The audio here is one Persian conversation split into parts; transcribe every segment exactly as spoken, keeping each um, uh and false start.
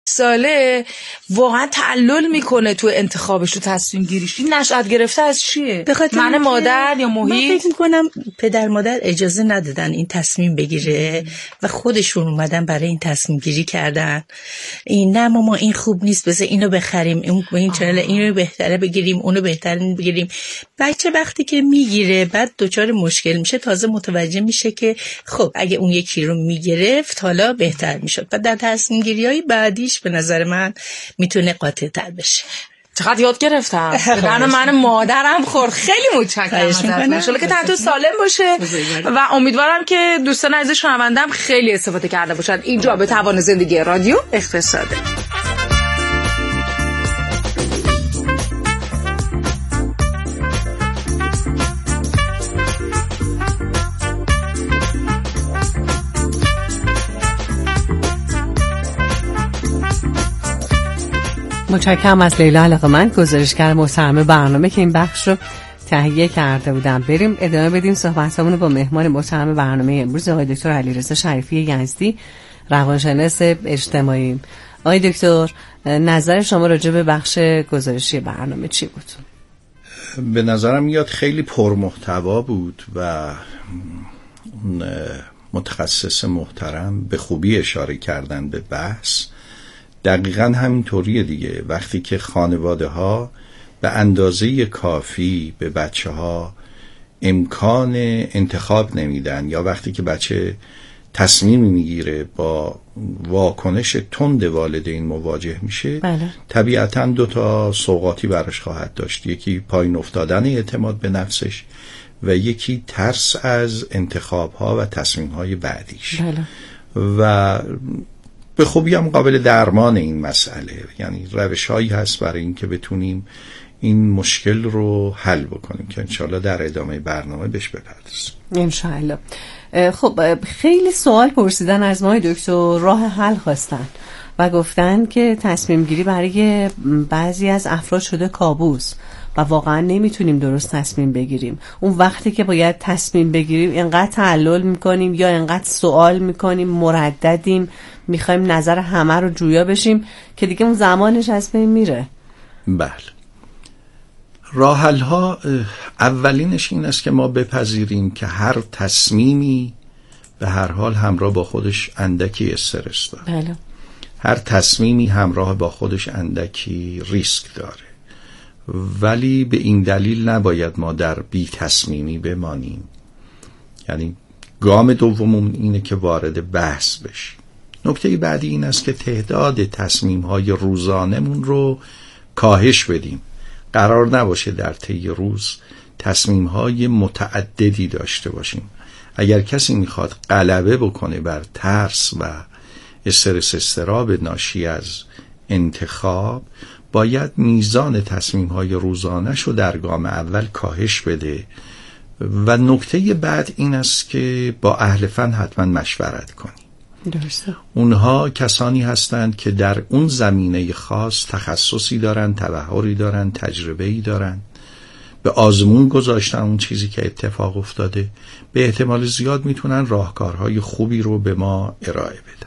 ساله واقعا تعلل میکنه تو انتخابش، تو تصمیم گیریش. این نشأت گرفته از چیه؟ من مادر یا محیط؟ من فکر میکنم پدر مادر اجازه ندادن این تصمیم بگیره و خودشون اومدن برای این تصمیم گیری کردن. این نه ماما این خوب نیست، بذار اینو بخریم، اون این چنل اینو بهتره بگیریم، اونو بهتره بگیریم. بچه وقتی که میگیره بعد دچار مشکل میشه، تازه متوجه میشه که خب اگه اون یکی رو میگرفت حالا بهتر میشد. بعد در تصمیم گیری‌های بعدیش به نظر من میتونه قاطع تر بشه. چقدر یاد گرفتم. بدن من مادرم خورد. خیلی متشکرم ازت. ان شاءالله که تنتون سالم باشه و امیدوارم که دوستان عزیز شنوندم خیلی استفاده کرده باشن اینجا به توان زندگی رادیو اقتصاده. متشکرم از لیلا علاقه‌مند، گزارشگر محترم برنامه که این بخش رو تهیه کرده بودم. بریم ادامه بدیم صحبتامون رو با مهمان محترم برنامه امروز آقای دکتر علیرضا شریفی یزدی، روانشناس اجتماعی. آقای دکتر، نظر شما راجع به بخش گزارشی برنامه چی بود؟ به نظرم میاد خیلی پرمحتوا بود و متخصص محترم به خوبی اشاره کردن به بحث. دقیقاً همینطوریه دیگه. وقتی که خانواده ها به اندازه کافی به بچه ها امکان انتخاب نمیدن، یا وقتی که بچه تصمیمی میگیره با واکنش تند والدین مواجه میشه، بله. طبیعتاً دو تا سوغاتی براش خواهد داشت. یکی پایین افتادن اعتماد به نفسش و یکی ترس از انتخاب ها و تصمیم های بعدیش. بله. و به خوبی هم قابل درمان این مسئله، یعنی روش هایی هست برای این که بتونیم این مشکل رو حل بکنیم که انشالله در ادامه برنامه بهش بپردازیم انشالله. خب خیلی سوال پرسیدن از ما دکتر، راه حل خواستن و گفتن که تصمیم گیری برای بعضی از افراد شده کابوس و واقعا نمیتونیم درست تصمیم بگیریم. اون وقتی که باید تصمیم بگیریم اینقدر تعلل میکنیم یا اینقدر سوال میکنیم، مرددیم، میخوایم نظر همه رو جویا بشیم که دیگه اون زمانش از بین میره. بله. راه حل ها اولینش این است که ما بپذیریم که هر تصمیمی به هر حال همراه با خودش اندکی استرس داره. بله. هر تصمیمی همراه با خودش اندکی ریسک داره، ولی به این دلیل نباید ما در بی تصمیمی بمانیم. یعنی گام دوممون اینه که وارد بحث بشیم. نکته بعدی این است که تعداد تصمیم‌های روزانمون رو کاهش بدیم. قرار نباشه در طی روز تصمیم‌های متعددی داشته باشیم. اگر کسی میخواد غلبه بکنه بر ترس و استرس اضطراب ناشی از انتخاب، باید میزان تصمیم‌های روزانه‌ش رو در گام اول کاهش بده. و نکته بعد این است که با اهل فن حتما مشورت کنیم. درسته. اونها کسانی هستند که در اون زمینه خاص تخصصی دارن، تبحری دارن، تجربه‌ای دارن، به آزمون گذاشتن اون چیزی که اتفاق افتاده. به احتمال زیاد میتونن راهکارهای خوبی رو به ما ارائه بدن.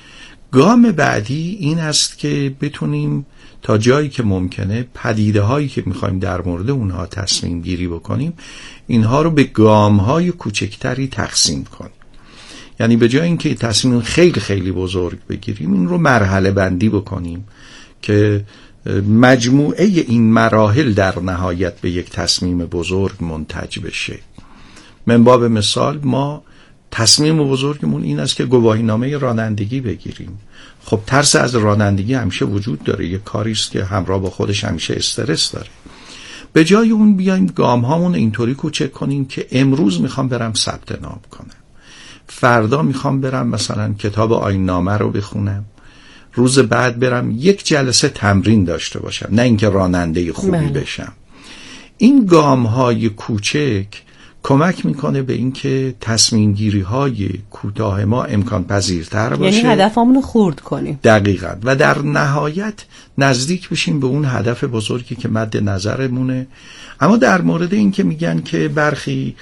گام بعدی این است که بتونیم تا جایی که ممکنه پدیده هایی که میخوایم در مورد اونها تصمیم گیری بکنیم، اینها رو به گام های کوچکتری تقسیم کنیم. یعنی به جای اینکه تصمیم خیلی خیلی بزرگ بگیریم، این رو مرحله بندی بکنیم که مجموعه این مراحل در نهایت به یک تصمیم بزرگ منتج بشه. من باب مثال، ما تصمیم بزرگمون این است که گواهینامه رانندگی بگیریم. خب ترس از رانندگی همیشه وجود داره، یک کاری است که همراه با خودش همیشه استرس داره. به جای اون بیایم گام هامون اینطوری کوچک کنیم که امروز میخوام برم ثبت نام کنم، فردا میخوام برم مثلا کتاب آیین‌نامه رو بخونم، روز بعد برم یک جلسه تمرین داشته باشم، نه اینکه راننده خوبی بله. بشم. این گام های کوچک کمک میکنه به اینکه تصمیم گیری های کوتاه ما امکان پذیرتر باشه، یعنی هدفمون رو خورد کنیم. دقیقاً. و در نهایت نزدیک بشیم به اون هدف بزرگی که مد نظرمونه. اما در مورد این که میگن که برخی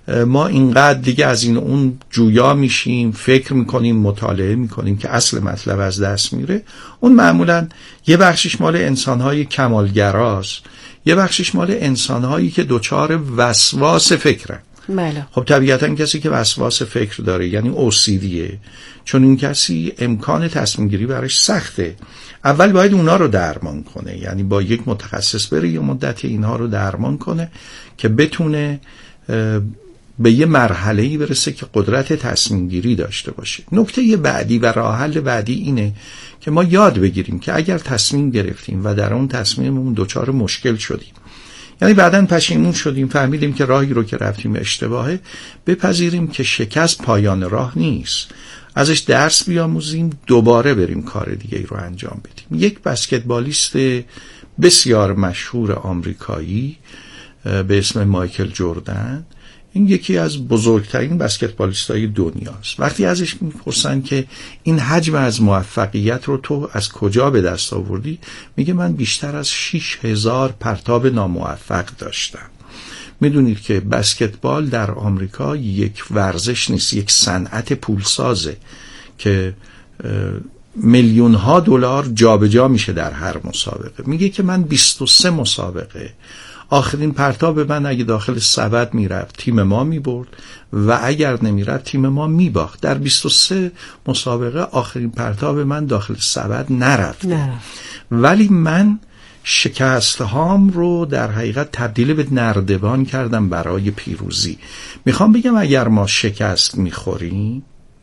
ما اینقدر دیگه از این اون جویا میشیم، فکر میکنیم، مطالعه میکنیم که اصل مطلب از دست میره. اون معمولا یه بخشش مال انسانهای کمالگراست، یه بخشش مال انسانهایی که دوچار وسواس فکرن. بله. خب طبیعتا کسی که وسواس فکر داره یعنی اوسیدیه، چون این کسی امکان تصمیم گیری براش سخته. اول باید اونا رو درمان کنه، یعنی با یک متخصص بره یه مدت اینها رو درمان کنه که بتونه به یه مرحله‌ای برسه که قدرت تصمیم گیری داشته باشه. نکته بعدی و راه حل بعدی اینه که ما یاد بگیریم که اگر تصمیم گرفتیم و در اون تصمیممون دچار مشکل شدیم، یعنی بعداً پشیمون شدیم، فهمیدیم که راهی رو که رفتیم اشتباهه، بپذیریم که شکست پایان راه نیست، ازش درس بیاموزیم، دوباره بریم کار دیگه رو انجام بدیم. یک بسکتبالیست بسیار مشهور آمریکایی به اسم مایکل جردن، این یکی از بزرگترین بسکتبالیستای دنیاست. وقتی ازش میپرسن که این حجم از موفقیت رو تو از کجا به دست آوردی، میگه من بیشتر از شش هزار پرتاب ناموفق داشتم. میدونید که بسکتبال در آمریکا یک ورزش نیست، یک صنعت پولسازه که میلیون ها دلار جابجا میشه در هر مسابقه. میگه که من بیست و سه مسابقه آخرین پرتاب من اگه داخل سبد میرفت تیم ما میبرد و اگر نمیرفت تیم ما میباخت. در بیست و سه مسابقه آخرین پرتاب من داخل سبد نرفت نه. ولی من شکست هام رو در حقیقت تبدیل به نردبان کردم برای پیروزی. میخوام بگم اگر ما شکست میخوریم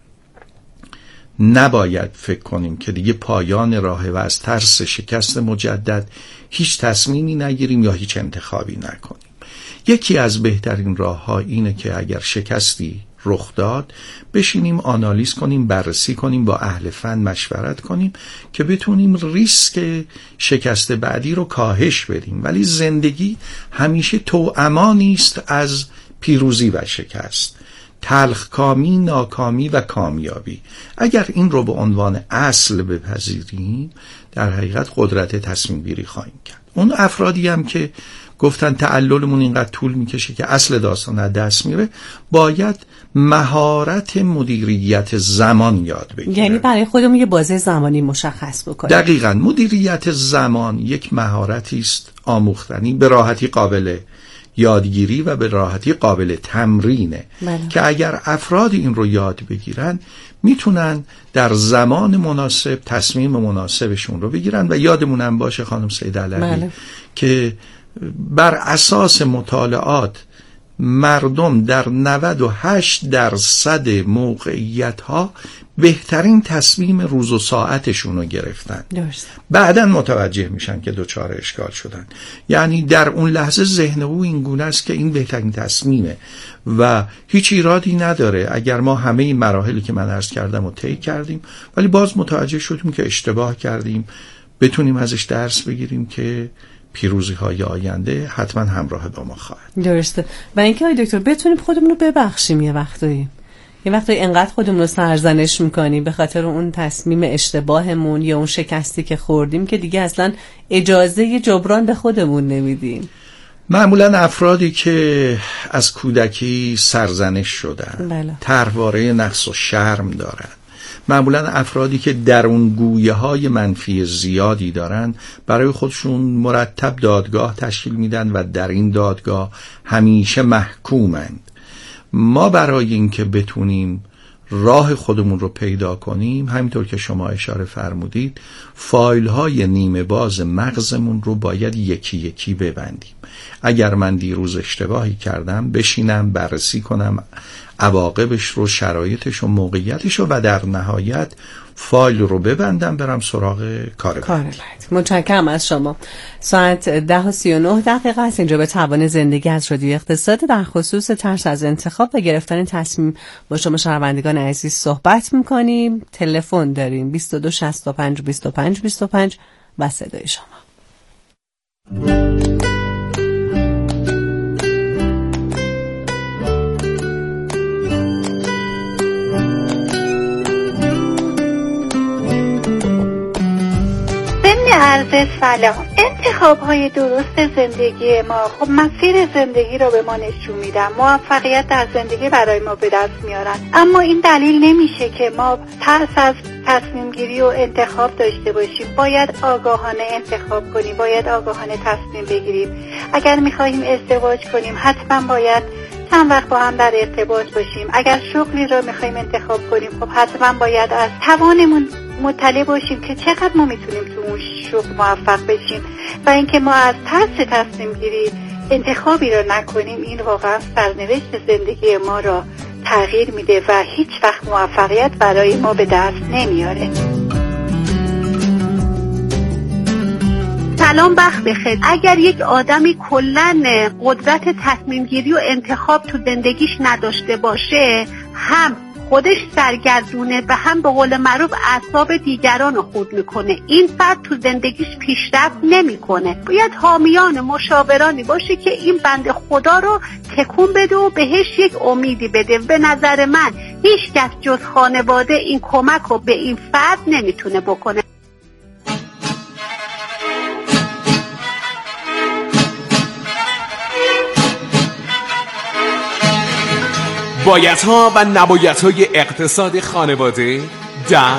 نباید فکر کنیم که دیگه پایان راهه و از ترس شکست مجدد هیچ تصمیمی نگیریم یا هیچ انتخابی نکنیم. یکی از بهترین راه‌ها اینه که اگر شکستی رخ داد بشینیم آنالیز کنیم، بررسی کنیم، با اهل فن مشورت کنیم که بتونیم ریسک شکست بعدی رو کاهش بدیم. ولی زندگی همیشه توأما نیست از پیروزی و شکست، تلخکامی، ناکامی و کامیابی. اگر این رو به عنوان اصل بپذیریم در حقیقت قدرت تصمیم گیری خواهیم کرد. اون افرادی هم که گفتن تعللمون اینقدر طول میکشه که اصل داستان از دست میره، باید مهارت مدیریت زمان یاد بگیرن. یعنی برای خودمون یه بازه زمانی مشخص بکنیم. دقیقاً. مدیریت زمان یک مهارتی است آموختنی، به راحتی قابل یادگیری و به راحتی قابل تمرینه. بله. که اگر افراد این رو یاد بگیرن میتونن در زمان مناسب تصمیم مناسبشون رو بگیرن. و یادمونم باشه خانم سید علوی بله. که بر اساس مطالعات مردم در نود و هشت درصد موقعیت ها بهترین تصمیم روز و ساعتشون رو گرفتن. درست. بعداً متوجه میشن که دوچار اشکال شدن. یعنی در اون لحظه ذهن او این گونه است که این بهترین تصمیمه و هیچ ایرادی نداره اگر ما همه این مراحلی که من عرض کردم رو طی کردیم ولی باز متوجه شدیم که اشتباه کردیم، بتونیم ازش درس بگیریم که پیروزی های آینده حتما همراه با ما خواهد. درسته. و اینکه آقای دکتر بتونیم خودمون رو ببخشیم یه وقتایی یه وقتایی انقدر خودمون رو سرزنش میکنیم به خاطر اون تصمیم اشتباهمون یا اون شکستی که خوردیم که دیگه اصلا اجازه جبران به خودمون نمیدیم. معمولا افرادی که از کودکی سرزنش شدن، بله. طرحواره نقص و شرم دارن، معمولا افرادی که درونگویه های منفی زیادی دارن برای خودشون مرتب دادگاه تشکیل میدن و در این دادگاه همیشه محکومند. ما برای اینکه بتونیم راه خودمون رو پیدا کنیم، همینطور که شما اشاره فرمودید، فایل های نیمه باز مغزمون رو باید یکی یکی ببندیم. اگر من دیروز اشتباهی کردم بشینم بررسی کنم عواقبش رو، شرایطش و موقعیتش رو و در نهایت فایل رو ببندم برم سراغ کار بعد. متشکرم از شما. ساعت ده و سی و نه دقیقه است. اینجا به توان زندگی از رادیو اقتصاد در خصوص ترس از انتخاب و گرفتن تصمیم با شما شنوندگان عزیز صحبت می‌کنیم. تلفن داریم بیست و دو شصت و پنج بیست و پنج بیست و پنج و صدای شما. عرض سلام. انتخاب های درست زندگی ما خب مسیر زندگی رو به ما نشون میدن، موفقیت در زندگی برای ما به دست میارن، اما این دلیل نمیشه که ما ترس از تصمیم گیری و انتخاب داشته باشیم. باید آگاهانه انتخاب کنیم، باید آگاهانه تصمیم بگیریم. اگر میخواهیم ازدواج کنیم حتما باید چند وقت با هم در ارتباط باشیم. اگر شغلی رو میخوایم انتخاب کنیم خب حتما باید از توانمون مطلع باشیم که چقدر ما میتونیم تو اون شغل موفق بشیم و اینکه ما از ترس تصمیم گیری انتخابی رو نکنیم، این واقعا سرنوشت زندگی ما را تغییر میده و هیچ وقت موفقیت برای ما به دست نمیاره. سلام، وقت بخیر. اگر یک آدمی کلاً قدرت تصمیم گیری و انتخاب تو زندگیش نداشته باشه، هم خودش سرگردونه و هم به قول معروف اعصاب دیگران رو خورد میکنه. این فرد تو زندگیش پیشرفت نمیکنه. باید حامیان مشاورانی باشه که این بنده خدا رو تکون بده و بهش یک امیدی بده. به نظر من هیچ کس جز خانواده این کمک رو به این فرد نمیتونه بکنه. بایدها و نبایدهای اقتصاد خانواده در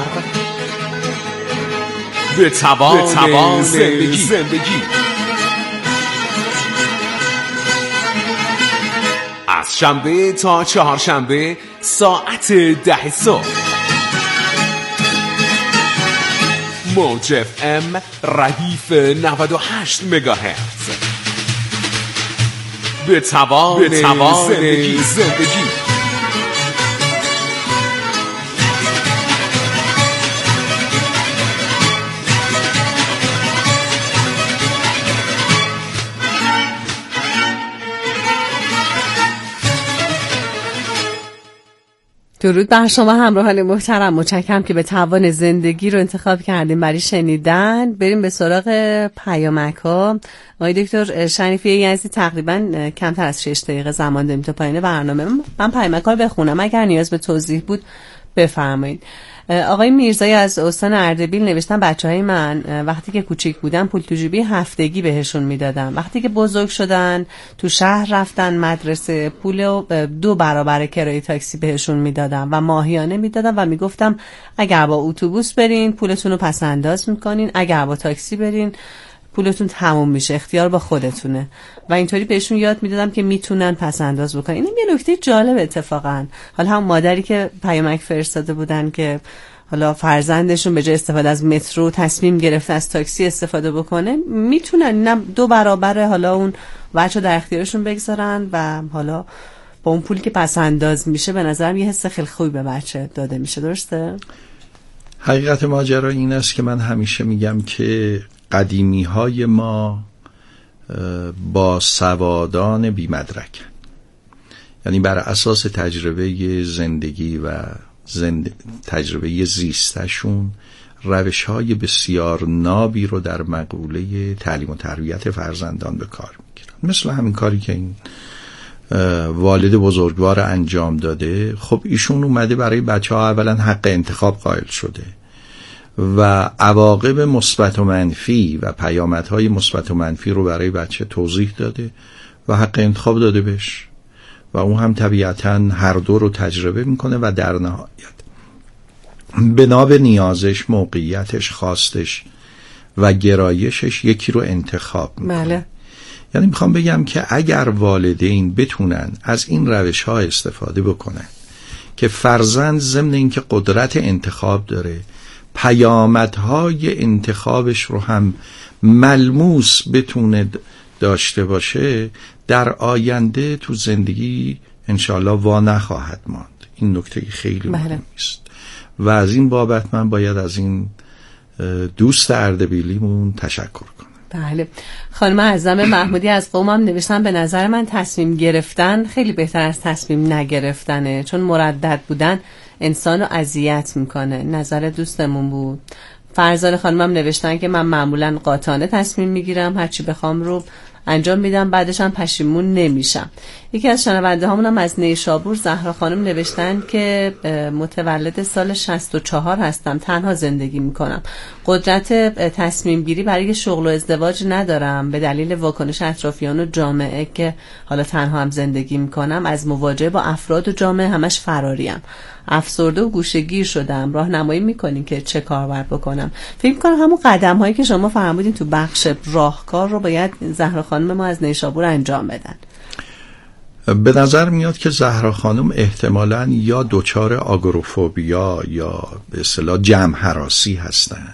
به توان, به توان زندگی. زندگی از شنبه تا چهارشنبه ساعت ده صبح موج اف ام ردیف نود و هشت مگاهرتز. به توان, به توان زندگی. زندگی درود بر شما همراهان محترم، متشکرم که به توان زندگی رو انتخاب کردیم برای شنیدن. بریم به سراغ پیامک ها. آقای دکتر شریفی یزدی تقریبا کمتر از شش دقیقه زمان داریم تا پایان برنامه. من پیامک ها رو بخونم، اگر نیاز به توضیح بود بفرمایید. آقای میرزایی از استان اردبیل نوشتن بچهای من وقتی که کوچیک بودن پول تو جیبی هفتگی بهشون میدادم، وقتی که بزرگ شدن تو شهر رفتن مدرسه پول دو برابر کرایه تاکسی بهشون میدادم و ماهیانه میدادم و میگفتم اگر با اتوبوس برین پولتون رو پس انداز میکنین، اگر با تاکسی برین پولتون تموم میشه، اختیار با خودتونه. و اینطوری بهشون یاد میدادم که میتونن پس انداز بکنن. اینم یه نکته جالب اتفاقا. حالا هم مادری که پیامک فرستاده بودن که حالا فرزندشون به جای استفاده از مترو تصمیم گرفته از تاکسی استفاده بکنه، میتونن اینم دو برابر حالا اون بچه در اختیارشون بگذارن و حالا با اون پولی که پس انداز میشه به نظرم یه حس خیلی خوبی به بچه داده میشه. درسته؟ حقیقت ماجرا این است که من همیشه میگم که قدیمی های ما با سوادان بی مدرک، یعنی بر اساس تجربه زندگی و زند... تجربه زیستشون روش های بسیار نابی رو در مقوله تعلیم و تربیت فرزندان به کار میگیرن. مثل همین کاری که این والد بزرگوار انجام داده. خب ایشون اومده برای بچه ها اولا حق انتخاب قائل شده و عواقب مثبت و منفی و پیامدهای مثبت و منفی رو برای بچه توضیح داده و حق انتخاب داده بهش و اون هم طبیعتاً هر دو رو تجربه میکنه و در نهایت بنا به نیازش، موقعیتش، خواستش و گرایشش یکی رو انتخاب میکنه. بله. یعنی میخوام بگم که اگر والدین بتونن از این روش ها استفاده بکنن که فرزند ضمن اینکه قدرت انتخاب داره پیامدهای انتخابش رو هم ملموس بتونه داشته باشه، در آینده تو زندگی انشالله وا نخواهد ماند. این نکته خیلی مهم است و از این بابت من باید از این دوست اردبیلیمون تشکر کنم. بله. خانم اعظم محمودی از قم هم نوشتن به نظر من تصمیم گرفتن خیلی بهتر از تصمیم نگرفتنه، چون مردد بودن انسانو اذیت میکنه. نظر دوستمون بود. فرزان خانم هم نوشتن که من معمولا قاطعانه تصمیم میگیرم، هرچی بخوام رو انجام میدم، بعدش هم پشیمون نمیشم. یکی از شنونده هامون هم از نیشابور زهرا خانم نوشتن که متولد سال شصت و چهار هستم، تنها زندگی میکنم، قدرت تصمیم گیری برای شغل و ازدواج ندارم، به دلیل واکنش اطرافیان و جامعه که حالا تنها هم زندگی میکنم از مواجهه با افراد و جامعه همش فراریم، افسرده و گوشه‌گیر شدم، راهنمایی میکنین که چه کار باید بکنم؟ فکر میکنم همون قدم هایی که شما فرمودین تو بخش راهکار رو باید زهرا خانم ما از نیشابور انجام بدن. به نظر میاد که زهرا خانم احتمالاً یا دچار آگوروفوبیا یا به اصطلاح جمع هراسی هستند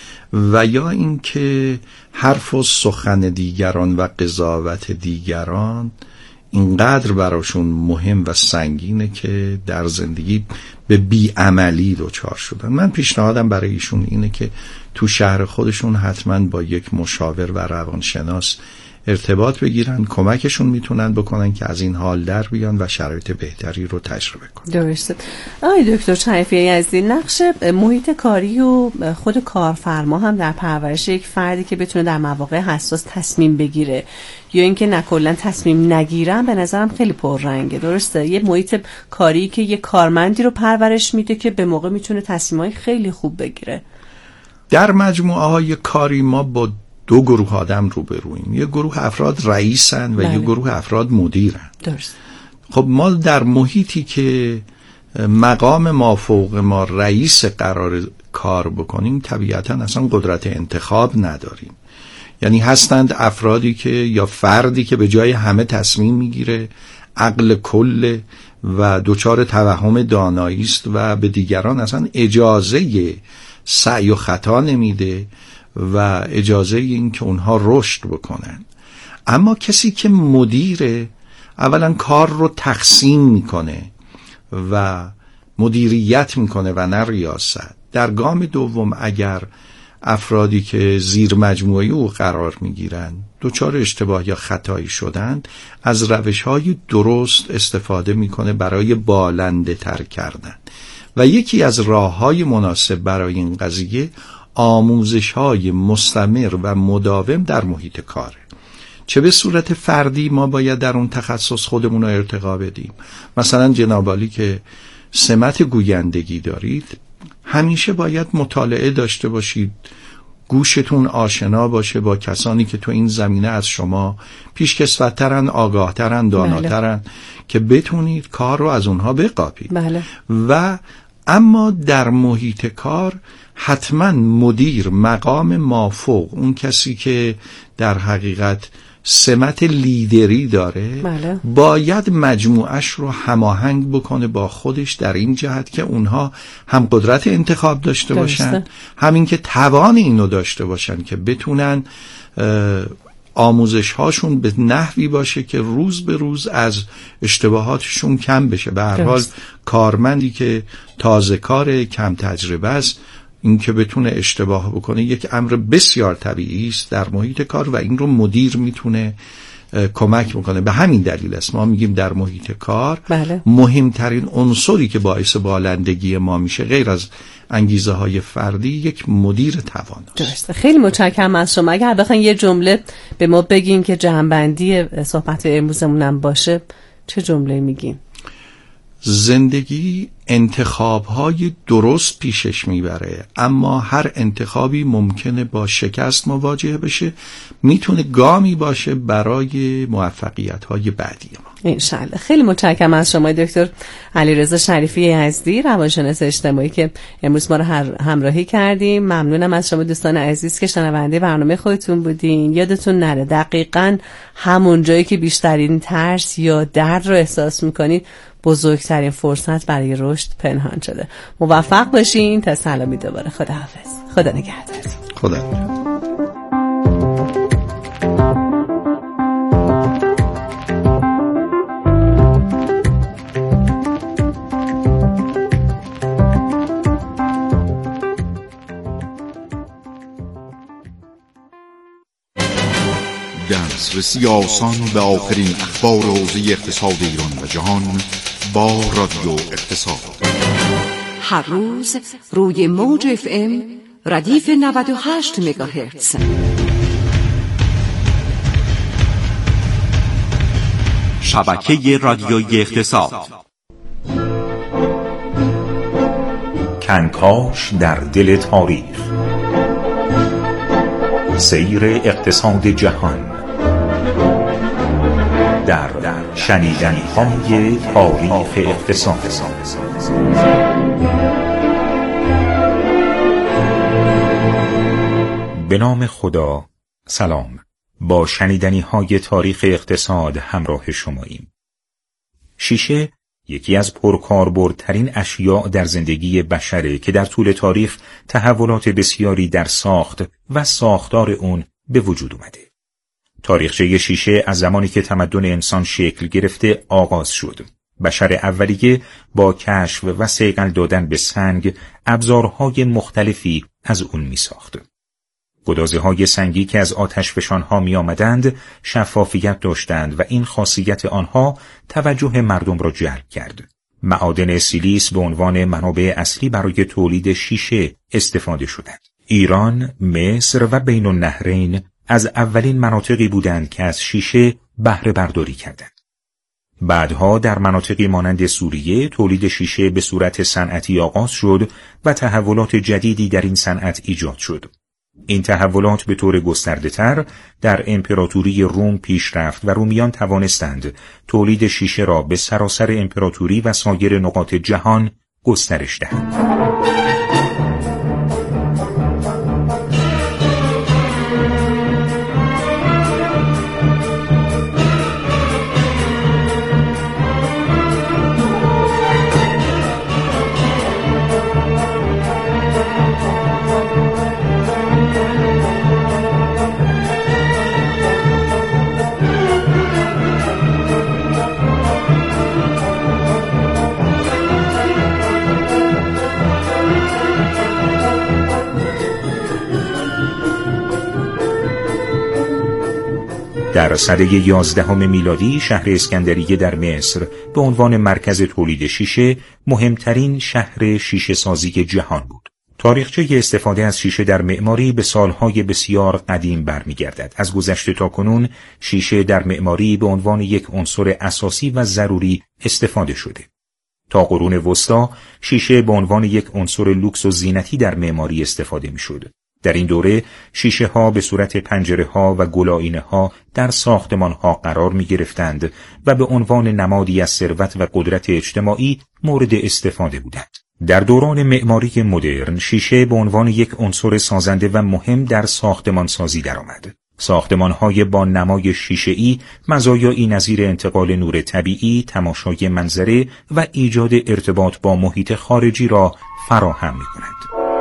و یا اینکه حرف و سخن دیگران و قضاوت دیگران اینقدر براشون مهم و سنگینه که در زندگی به بیعملی دچار شدن. من پیشنهادم برای ایشون اینه که تو شهر خودشون حتما با یک مشاور و روانشناس ارتباط بگیرن، کمکشون میتونن بکنن که از این حال در بیان و شرایط بهتری رو تجربه کنن. درسته. آقای دکتر شریفی یزدی، نقش محیط کاری و خود کارفرما هم در پرورش یک فردی که بتونه در مواقع حساس تصمیم بگیره یا اینکه نه کلا تصمیم نگیرن به نظرم خیلی پررنگه. درسته، یه محیط کاری که یه کارمندی رو پرورش میده که به موقع میتونه تصمیمای خیلی خوب بگیره. در مجموعه های کاری ما با دو گروه آدم روبرویم، یه گروه افراد رئیسن و بله. یه گروه افراد مدیرن. درست. خب ما در محیطی که مقام ما فوق ما رئیس قرار کار بکنیم طبیعتا اصلا قدرت انتخاب نداریم. یعنی هستند افرادی که یا فردی که به جای همه تصمیم میگیره، عقل کل و دچار توهم دانایی است و به دیگران اصلا اجازه سعی و خطا نمیده و اجازه این که اونها رشد بکنن. اما کسی که مدیره اولا کار رو تقسیم میکنه و مدیریت میکنه و نه ریاست. در گام دوم اگر افرادی که زیر مجموعه او قرار میگیرن دچار اشتباه یا خطایی شدند، از روش‌های درست استفاده میکنه برای بالنده تر کردن و یکی از راه‌های مناسب برای این قضیه آموزش‌های مستمر و مداوم در محیط کاره. چه به صورت فردی ما باید در اون تخصص خودمون رو ارتقا بدیم. مثلا جناب عالی که سمت گویندگی دارید، همیشه باید مطالعه داشته باشید، گوشتون آشنا باشه با کسانی که تو این زمینه از شما پیشکسوت‌ترن، آگاه‌ترن، داناترن، بله. که بتونید کار رو از اونها بقاپید. بله. و اما در محیط کار حتما مدیر، مقام مافوق، اون کسی که در حقیقت سمت لیدری داره، بله. باید مجموعش رو هماهنگ بکنه با خودش در این جهت که اونها هم قدرت انتخاب داشته درسته. باشن، همین که توان اینو داشته باشن که بتونن آموزش هاشون به نحوی باشه که روز به روز از اشتباهاتشون کم بشه. به هر حال کارمندی که تازه کار، کم تجربه است، این که بتونه اشتباه بکنه یک امر بسیار طبیعی است در محیط کار و این رو مدیر میتونه کمک میکنه. به همین دلیل است ما میگیم در محیط کار بله. مهمترین عنصری که باعث بالندگی ما میشه غیر از انگیزه های فردی یک مدیر تواناست. درسته. خیلی متشکرم از شما. اگر بخواین یه جمله به ما بگین که جمع‌بندی صحبت امروزمونم باشه، چه جمله میگین؟ زندگی انتخاب‌های درست پیشش میبره، اما هر انتخابی ممکنه با شکست مواجه بشه، میتونه گامی باشه برای موفقیت‌های بعدی ما. انشالله. خیلی متشکرم از شما دکتر علیرضا شریفی یزدی، روانشناس اجتماعی که امروز ما رو همراهی کردیم. ممنونم از شما دوستان عزیز که شنونده برنامه خودتون بودین. یادتون نره دقیقاً همون جایی که بیشترین ترس یا درد رو احساس میکنید بزرگترین فرصت برای رشد پنهان شده. موفق باشین. تا سلامی دوباره. خداحافظ. خدا نگهدارتون. خدا نگهدار. دسترسی آسان به آخرین اخبار حوزه اقتصاد ایران و جهان با رادیو اقتصاد. هر روز روی موج اف ام ردیف نود و هشت مگاهرتز. شبکه رادیویی اقتصاد. کنکاش در دل تاریخ، سیر اقتصاد جهان در شنیدنی‌های تاریخ اقتصاد. به نام خدا. سلام. با شنیدنی‌های تاریخ اقتصاد همراه شماییم. شیشه یکی از پرکاربردترین اشیاء در زندگی بشره که در طول تاریخ تحولات بسیاری در ساخت و ساختار اون به وجود اومده. تاریخچه شیشه از زمانی که تمدن انسان شکل گرفته آغاز شد. بشر اولیه با کشف و صیقل دادن به سنگ ابزارهای مختلفی از اون می ساخت. گدازه های سنگی که از آتشفشانها می آمدند شفافیت داشتند و این خاصیت آنها توجه مردم را جلب کرد. معادن سیلیس به عنوان منابع اصلی برای تولید شیشه استفاده شدند. ایران، مصر و بین النهرین از اولین مناطقی بودند که از شیشه بهره برداری کردند. بعدها در مناطقی مانند سوریه تولید شیشه به صورت صنعتی آغاز شد و تحولات جدیدی در این صنعت ایجاد شد. این تحولات به طور گسترده‌تر در امپراتوری روم پیش رفت و رومیان توانستند تولید شیشه را به سراسر امپراتوری و سایر نقاط جهان گسترش دهند. در سده یازدهم میلادی شهر اسکندریه در مصر به عنوان مرکز تولید شیشه مهمترین شهر شیشه سازی جهان بود. تاریخچه استفاده از شیشه در معماری به سالهای بسیار قدیم برمیگردد. از گذشته تا کنون شیشه در معماری به عنوان یک عنصر اساسی و ضروری استفاده شده. تا قرون وسطا شیشه به عنوان یک عنصر لوکس و زینتی در معماری استفاده می‌شد. در این دوره شیشه ها به صورت پنجره ها و گلاینه ها در ساختمان ها قرار می گرفتند و به عنوان نمادی از ثروت و قدرت اجتماعی مورد استفاده بودند. در دوران معماری مدرن شیشه به عنوان یک عنصر سازنده و مهم در ساختمان سازی درآمد. ساختمان های با نمای شیشه‌ای مزایایی نظیر انتقال نور طبیعی، تماشای منظره و ایجاد ارتباط با محیط خارجی را فراهم می کنند.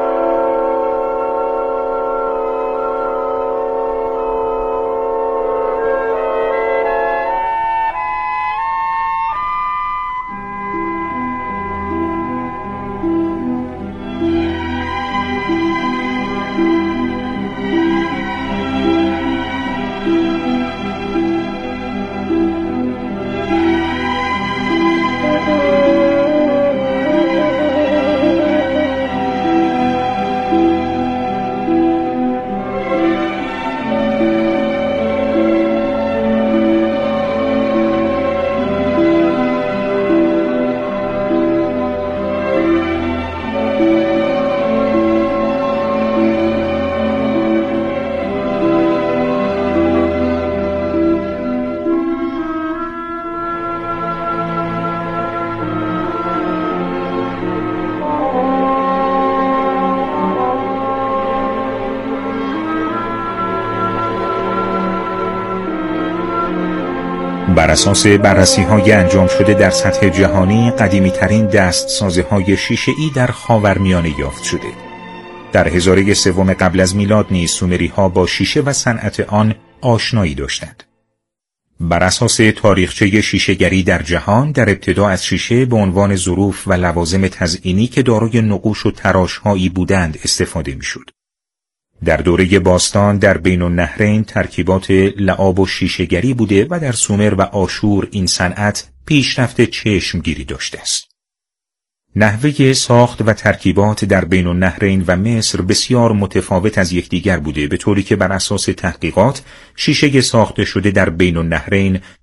بر اساس بررسی‌های انجام شده در سطح جهانی قدیمی‌ترین دستسازی‌های شیشه‌ای در خاورمیانه یافت شده. در هزاره سوم قبل از میلاد نیز سومری‌ها با شیشه و صنعت آن آشنایی داشتند. بر اساس تاریخچه شیشه‌گری در جهان در ابتدا از شیشه به عنوان ظروف و لوازم تزئینی که دارای نقوش و تراش‌هایی بودند استفاده می‌شد. در دوره باستان در بین النهرین ترکیبات لعاب و شیشه‌گری بوده و در سومر و آشور این صنعت پیشرفت چشمگیری داشته است. نحوه ساخت و ترکیبات در بین النهرین و مصر بسیار متفاوت از یکدیگر بوده، به طوری که بر اساس تحقیقات شیشه ساخته شده در بین النهرین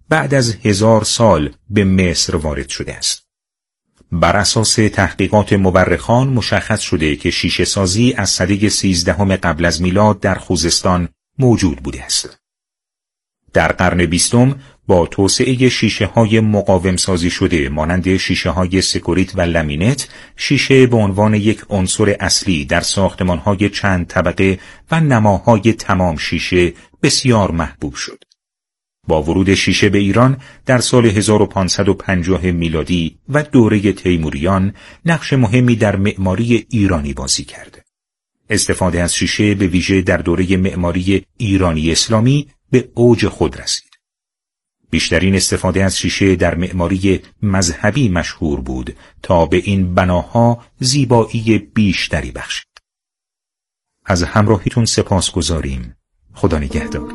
بعد از هزار سال به مصر وارد شده است. بر اساس تحقیقات مورخان مشخص شده که شیشه سازی از سده سیزدهم قبل از میلاد در خوزستان موجود بوده است. در قرن بیستم با توسعه شیشه های مقاوم سازی شده مانند شیشه های سکوریت و لامینت، شیشه به عنوان یک عنصر اصلی در ساختمان های چند طبقه و نماهای تمام شیشه بسیار محبوب شد. با ورود شیشه به ایران در سال هزار و پانصد و پنجاه میلادی و دوره تیموریان نقش مهمی در معماری ایرانی بازی کرد. استفاده از شیشه به ویژه در دوره معماری ایرانی اسلامی به اوج خود رسید. بیشترین استفاده از شیشه در معماری مذهبی مشهور بود تا به این بناها زیبایی بیشتری بخشید. از همراهیتون سپاسگزاریم. خدا نگهدار.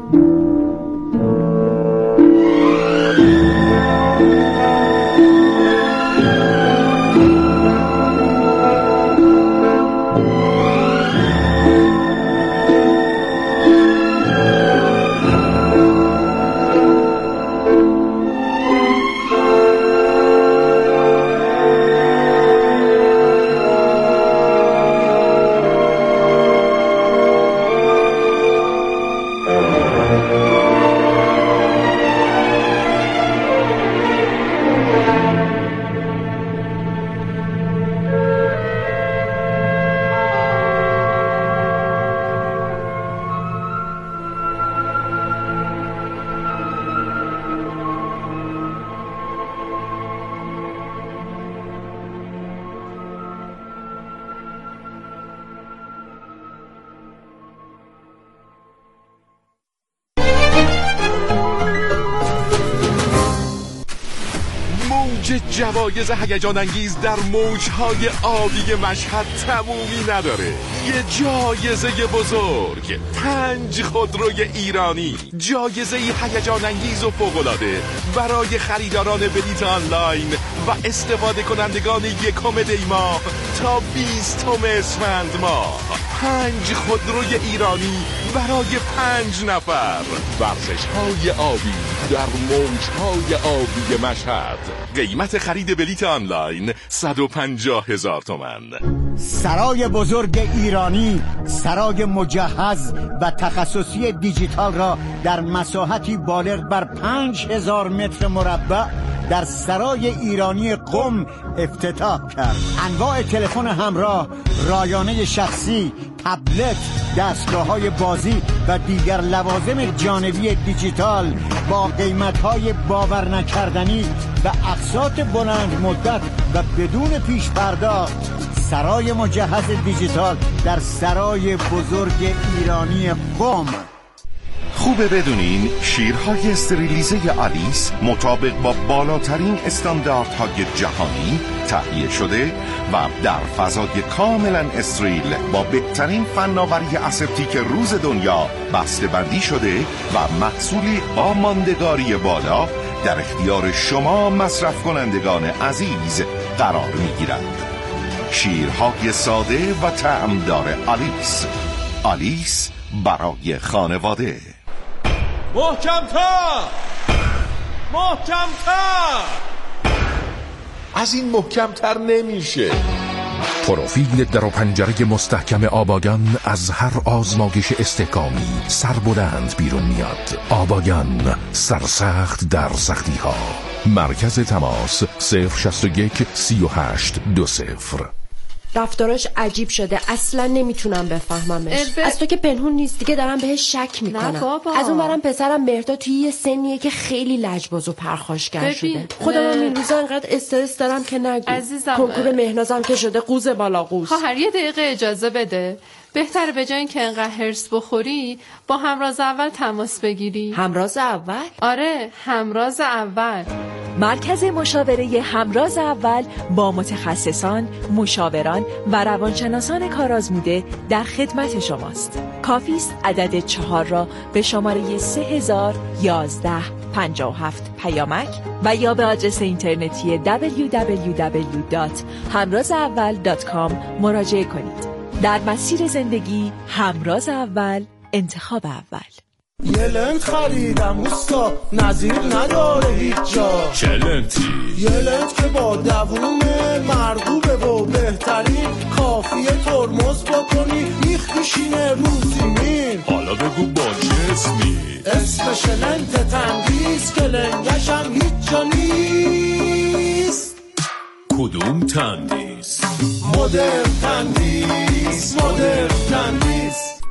جوایز هیجان انگیز در موجهای آبی مشهد تمومی نداره. یه جایزه بزرگ، پنج خودروی ایرانی، جایزه هیجان انگیز و فوق‌العاده برای خریداران بلیط آنلاین و استفاده کنندگان یکم دی ماه تا بیستم اسفند ماه. پنج خودروی ایرانی برای پنج نفر. ورزش‌های آبی در موجهای آبی مشهد. قیمت خرید بلیط آنلاین صد و پنجاه هزار تومان. سرای بزرگ ایرانی، سرای مجهز و تخصصی دیجیتال را در مساحتی بالغ بر پنج هزار متر مربع در سرای ایرانی قم افتتاح کرد. انواع تلفن همراه، رایانه شخصی، تبلت، دستگاه‌های بازی و دیگر لوازم جانبی دیجیتال با قیمت‌های باور نکردنی و اقساط بلند مدت و بدون پیش پرداخت. سرای مجهز دیجیتال در سرای بزرگ ایرانی قم. خوبه بدونین شیرهای استریلیزه آلیس مطابق با بالاترین استانداردهای جهانی تهیه شده و در فضای کاملا استریل با بهترین فناوری اسپتیک روز دنیا بسته‌بندی شده و محصولی با ماندگاری بالا در اختیار شما مصرف کنندگان عزیز قرار می‌گیرد. شیرهای ساده و طعمدار آلیس. آلیس برای خانواده. محکم‌تر، محکم‌تر. از این محکم‌تر نمیشه. پروفیل در و پنجره مستحکم آباگان از هر آزمایش استحکامی سربلند بیرون میاد. آباگان، سرسخت در سختی ها. مرکز تماس صفر شصت و یک سی و هشت دو صفر. رفتاراش عجیب شده، اصلا نمیتونم بفهممش. ب... از تو که پنهون نیست دیگه، دارم بهش شک میکنم. از اون برم پسرم مهرداد توی یه سنیه که خیلی لجباز و پرخاشگر شده. خودم هم این روزا انقدر استرس دارم که نگو. عزیزم کنکور مهنازم که شده قوز بالا قوز. خواهر یه دقیقه اجازه بده. بهتره به جای اینکه انقدر هرس بخوری با همراز اول تماس بگیری. همراز اول؟ آره، همراز اول. مرکز مشاوره همراز اول با متخصصان، مشاوران و روانشناسان کارآزموده در خدمت شماست. کافی است عدد چهار را به شماره سه هزار یازده پنجاه و هفت پیامک و یا به آدرس اینترنتی دبلیو دبلیو دبلیو دات همراز اول دات کام مراجعه کنید. در مسیر زندگی همراز اول، انتخاب اول. یه لنت خریدم اوستا نظیر نداره هیچ جا. چه لنتی؟ یه لنت که با دووم مرغوبه و بهترین کافیه ترمز بکنی میخ میشینه رو زمین. حالا بگو با چه اسمی؟ اسمش لنت تندیس که لنگشم هیچ جا نیست. کدوم تندیس؟ مدرن تندیس، مدرن تندیس.